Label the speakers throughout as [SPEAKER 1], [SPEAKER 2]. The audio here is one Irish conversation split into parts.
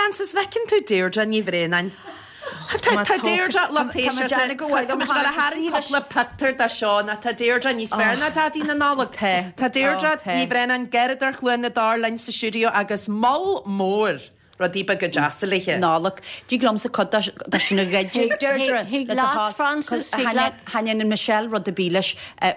[SPEAKER 1] Francis Vecin to Deirdre ní bhrénain. Tá Deirdre lantéise go bhfuil haí le Peter da seán a tá Deirdre níos fearna dadí na nála the. Tá Deirdre ní bhrénain geidir chluin na dálainn sa stúdio agus mall mór. Rodíba go jasaliche.
[SPEAKER 2] Nálach. Dí glom sa cod da sinna gaidir. Deirdre.
[SPEAKER 3] He glad Francis.
[SPEAKER 2] Hanyan and Michelle rod the Beelish.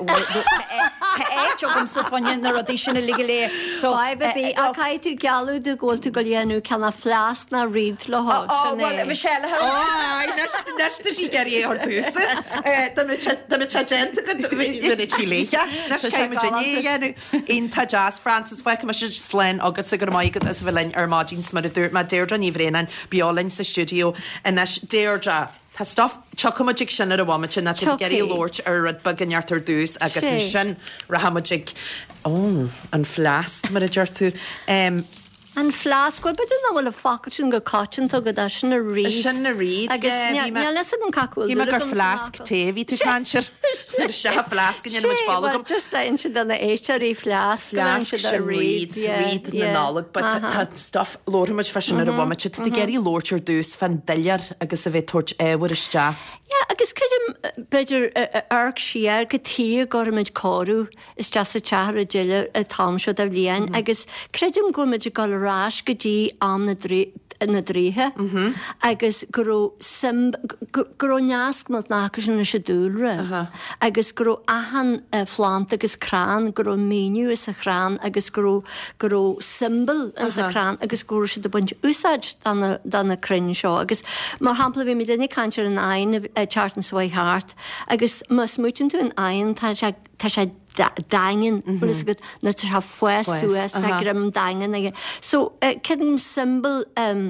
[SPEAKER 2] Jogum sa fanyan na rodí sinna ligale. So
[SPEAKER 3] I be a caiiti galú de ggóil tú go léanú canna flas na riad le há.
[SPEAKER 2] Oh, well, Michelle.
[SPEAKER 1] Nesta sí gerí or túsa. Da mi gente go vi Chileja. Nes caiim Jenny in ta jazz Francis Vecin me slen agus sa gur maigad as bhlein armagin smar ma Deirdre ní bhrénain beálainn sa studio and as Deirdre tá stuff chocomagic sin ar a bhaimite na tu geirí lórt ar rud baganneartar dús agus an sin rahamagic an flas mar a deirtú
[SPEAKER 3] An flas go bit na bhfuil a facat sin go catin tu go sin a rí.
[SPEAKER 1] Sin na rí.
[SPEAKER 3] Agus nelas an cacúil.
[SPEAKER 1] Hí me gur flasc téhí tú cantir. Se a flasc in much ballagum.
[SPEAKER 3] Just inse dan na éisteí flasc a
[SPEAKER 1] read na nálag, but tá stuff lóramid fashion ar a bhaimite tu geirí lóirtir dús fan dillar agus a bheith tuairt éhar iste.
[SPEAKER 3] Ja, agus creidim beidir arc siar go tí gormid cóú is just a tear a diile a tamseo a bhliain agus creidim gormid a gal rás go dtí an na dríthe agus gurú neasc mod náchas na sé dúlre agus gurú ahan flant agus crán gurú míniu is a chrán agus gurú symbol in sa chrán agus gurú sé de buint úsáid dan na crin seo agus mar hampla bhí mi dénig cantir an ain Charlton Sway Hart agus mas mutin tú an ain tá sé daingen is good na te ha fues sues a grim daingen again so kedum symbol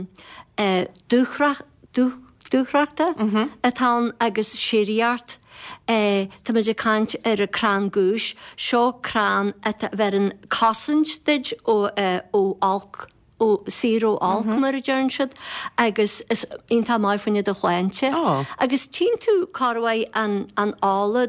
[SPEAKER 3] duchrakta atá agus sériart tá meidir cant ar a crán gúis seo crán ver an cosintid ó alc ó zero alc mar a djernsid agus is inta mai fanne de chláinte agus tí tú carhaid an ála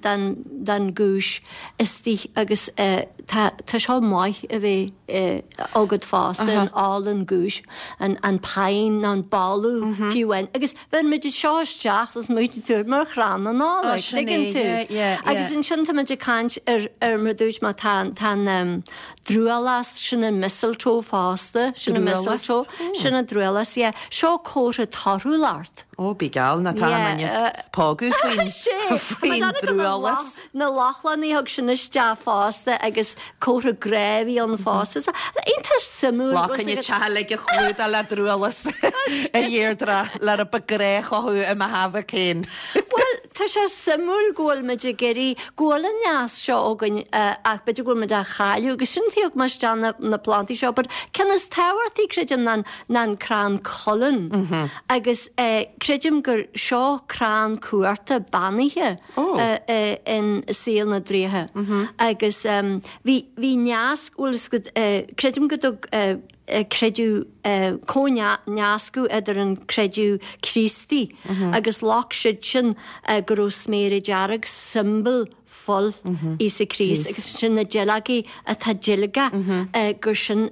[SPEAKER 3] dan gúis is tí agus tá seo mai a bheith agad fásta an álan gúis an pain an ballú fiúin agus bheith meidir seoisteach as muid tú mar chrán an ála ligin tú agus in sin tá meidir cant ar mar dúis má tan drúalas sin an mistletoe fásta sin a mistletoe sin a drúalas seo córa tarúlart
[SPEAKER 1] bí gal na tá págu faoin drúalas
[SPEAKER 3] na lachlan í thug sin iste fásta agus córa gréhí an fásta inta simú
[SPEAKER 1] Lachan te le go chuúd a le drúalas a dhéirdra le a bagré chothú a hafa cén.
[SPEAKER 3] Well, tá sé simú ggóil meidir geirí ggóla neas seo ógan ach beidir ggóil meid a chaú agus sin tíoh mar steanna na plantí seo, but cenas táhairtaí creidim nan crán colin agus creidim gur seo crán cuairta banithe in síl na dríthe agus hí neas úlas go creidim go creidú cóneascú idir an creidú Christi agus lách siid sin gur sméir dearag symbol fol í sa Crís agus sin na gelagaí a tá gilaga gur sin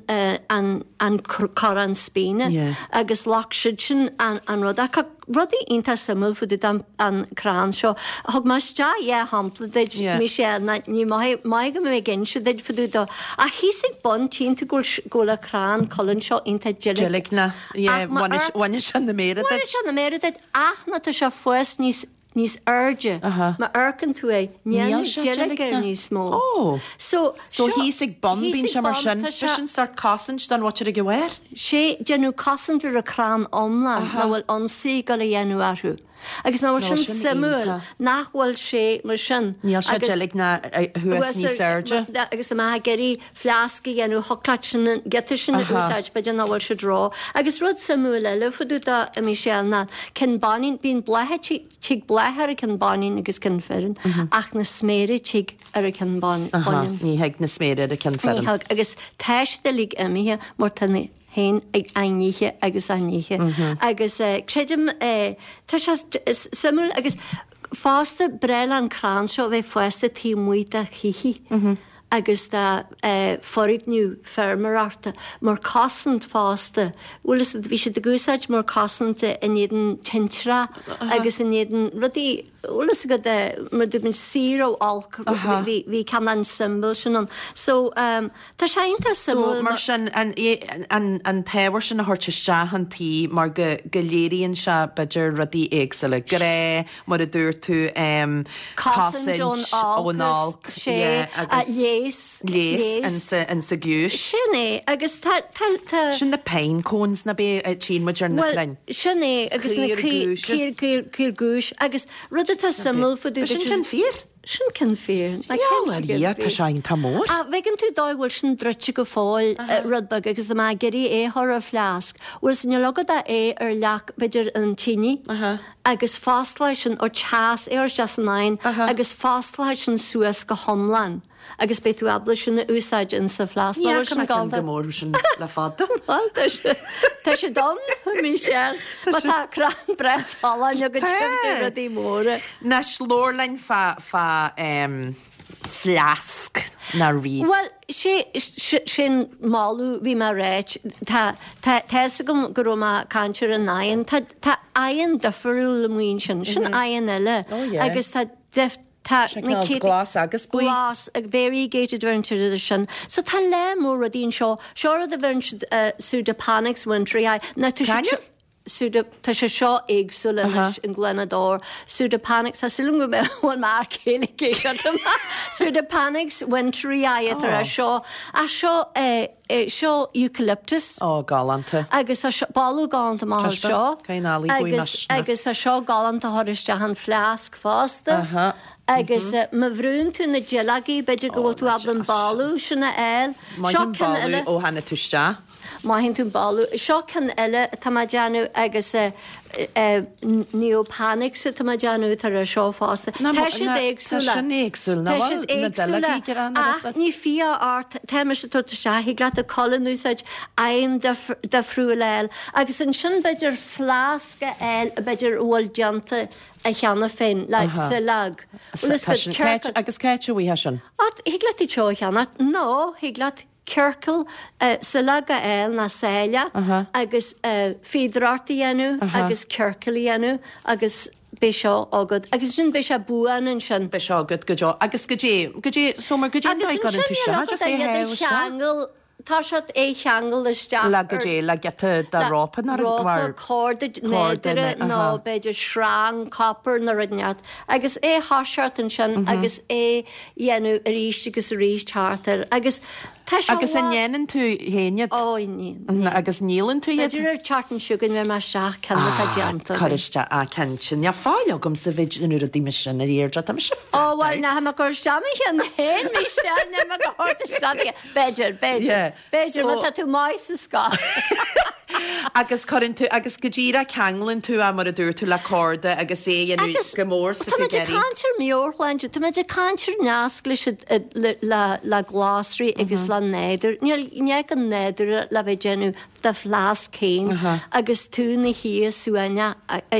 [SPEAKER 3] an coran Spéine agus lách siid sin an rud rudí ínta symbol fudú an crán seo thug mar sta hampla deid mí sé ní mai go mé gin se deid fudú do a hísigh bon tínta ggóla crán colin seo ínta gilig
[SPEAKER 1] na bhaine sin na méad
[SPEAKER 3] sin na méad ach na tá se fuas níos urge ma urcan tú níar níos mó. So
[SPEAKER 1] hísigh bon bín se mar sin start cosint don wat a gohhair?
[SPEAKER 3] sé genú cosint ar a crán omlan na bhfuil ansaí go le dhéanú arthú. Agus ná sin simúil nachhfuil sé mar sin.
[SPEAKER 1] Níl sé deig na thuas ní surge.
[SPEAKER 3] Agus na geirí flasca dhéanú hoclaid sin getar sin úsáid beidir náhfuil se drá. Agus rud simúil eile fudú a mí sé ná cin banín bín blethe tí blethar a cin banín agus cin ferin ach na sméire tí ar a cin banín.
[SPEAKER 1] Ní heag na sméire a cin ferin.
[SPEAKER 3] Agus teiste lí imithe mar tanna hen ag ainíe agus ainíe agus creidim tá simú agus fásta brel an crán seo bheith fuasta tí muoit a chihi agus de forigniú fermararta mar cosint fásta. Ulas bhí sé de gúsáid mar cosanta in éan tintra agus in éan rudí ulas go mar dúbn síró alc hí can an symbol sin an. So tá séanta symbol
[SPEAKER 1] mar sin an tahar sin na thuirte antí mar go léiríonn se beidir rudí éagsala gré mar a dúir tú
[SPEAKER 3] Cosint ónálc sé
[SPEAKER 1] lés an sa gúis.
[SPEAKER 3] Sinné agus
[SPEAKER 1] sin na pain cones na bé tí muidir na lein.
[SPEAKER 3] Sinné agus cír gúis agus rud tá symbol fa dú
[SPEAKER 1] sin cin fír?
[SPEAKER 3] Sin cin fír.
[SPEAKER 1] Tá sein tá mór.
[SPEAKER 3] A bheitgan tú dáhfuil sin drite go fáil rudbag agus do má geirí thar a fleasc, bhfuil sin logad a ar leach beidir an tíní agus fástlaid sin ó teas ar just nain agus fástlaid sin suas go homlan. Agus be tú abla sin na úsáid in sa fleas
[SPEAKER 1] mór sin le fada.
[SPEAKER 3] Tá sé don mí sé tá cran breth fáin a go radí móra.
[SPEAKER 1] Na slórlein fa flask na rí.
[SPEAKER 3] Well, sin máú bhí mar réit Tá gom go má cantir an nain Tá aon defarú le muon sin aon eile agus tá deft
[SPEAKER 1] glas agus buí.
[SPEAKER 3] Glas ag variegated venture sin. So tá le mór a dín seo a bhain súda panics wintry na tá sé seo éagsúla in Glenador. Súda panics tá sulm go bhfuil mar chéala Súda panics wintry ar a seo seo eucalyptus.
[SPEAKER 1] Galanta.
[SPEAKER 3] Agus ballú galanta má seo. Agus a seo galanta thuiriste an fleasc fásta. Agus ma bhrún tú na gelagaí beidir go tú ablan ballú sinna eil.
[SPEAKER 1] Maithín ballú ó hanna tuiste.
[SPEAKER 3] Maithín tú ballú. Seo can eile tá deanú agus neopanics tá deanú tar a seo fásta. Tá si éagsúla. Ní fi art téime se tuta se hí grat a colúsáid aon de friúil agus an sin beidir flásca eil a beidir bhil deanta a cheanna féin leid sa lag.
[SPEAKER 1] Agus céitú bhí sin?
[SPEAKER 3] Higlatí teo cheanna? No, higlat Circle sa laga eil na saoile agus féidirartaí dhéanú agus circlaí dhéanú agus bé seo agad. Agus sin bé se buan an sin.
[SPEAKER 1] Bé seo agad go deo. Agus go dé somar go dé
[SPEAKER 3] cheangal tá seat cheangal isteach.
[SPEAKER 1] Le go dé le geta de rápan ar
[SPEAKER 3] an cordid néidir nó beidir srán copper na rineat. Agus háseart an sin agus dhéanú a ríist agus a ríist hátar. Agus
[SPEAKER 1] an dhéanaan tú héinead? Agus nílann tú
[SPEAKER 3] idir ar chartan siúgan mé mar seach cena tá deanta.
[SPEAKER 1] Choiste a cesin ne fáil gom sa bhéid an ura dí sin a íir tá se fá.
[SPEAKER 3] Bhil na ha gur seama an hé mí se ne go háta sta. Beidir má tú mai sa sá.
[SPEAKER 1] Agus choinn tú agus go ddíra ceanglann tú a mar a dúir tú le corda agus dhéanú go mór sa tú geirí.
[SPEAKER 3] Táidir míorhlainte, Tá idir cantir neascla le glásrí agus le néidir. Níag an néidir le bheith genú de flas céin agus tú na hí suaine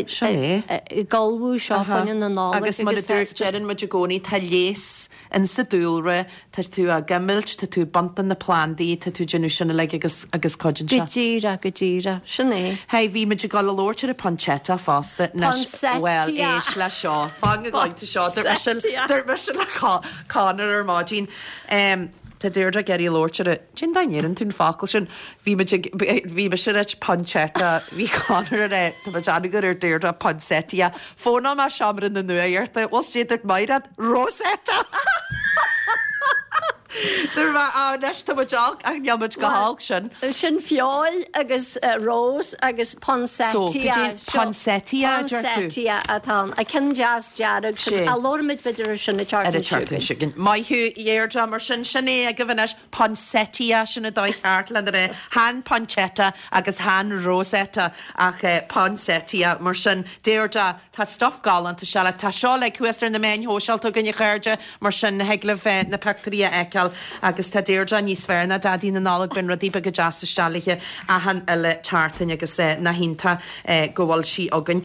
[SPEAKER 3] galbú seo fanine na ná.
[SPEAKER 1] Agus mar a dúir jean mu gcónaí tá lés in sa dúlra tá tú a gamilt tá tú bantan na plandaí tá tú genú sinna le agus codin se.
[SPEAKER 3] Díra, sinné.
[SPEAKER 1] Hei, bhí me gal lóirte a pancetta fásta well éis le seo. Fang gáinte seo der me se le cánar ar mádín. Tá déirde geirí lóirte sin daéan tún fáil sin bhí me sin réit pancetta hí cánar a tá deanagur ar déirde a pancettia. Fóna mar seaamar in na nuairta was déidir mairad Rosetta. Dur nes tá deach ag neamid go hág sin.
[SPEAKER 3] Sin fiáil agus rós agus pancettia atá. A cin jazz dearag sin a lormid beidir sin na chartan
[SPEAKER 1] sigin. Maithú dhéirde mar sinné a go bhanes pancettia sin na dóithart le ra han pancetta agus han Rosetta ach pancettia mar sin déirde tá stof galanta se le tá seo le cuasar na main hóseilta gonne chuirde mar sin na heglah na pectarí eiceil agus tá déirde níos fearna dadí na nála bin rodíbe go deasta stáliche a han eile tartain agus na hínta go bhfuil sí agan.